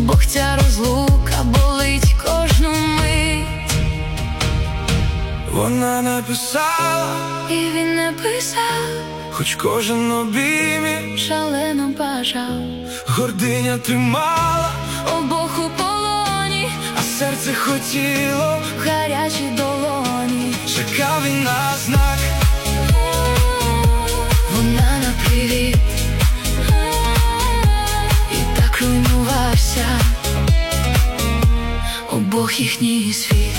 Бог ця розлука болить кожну мить. Вона написала, і він написав, хоч кожен обіймі шалено бажав. гординя тримала, Обох у полоні, а серце хотіло, в гарячій долоні. чекав він на знак. Вона на привіт, і так руйнувався обох їхній світ.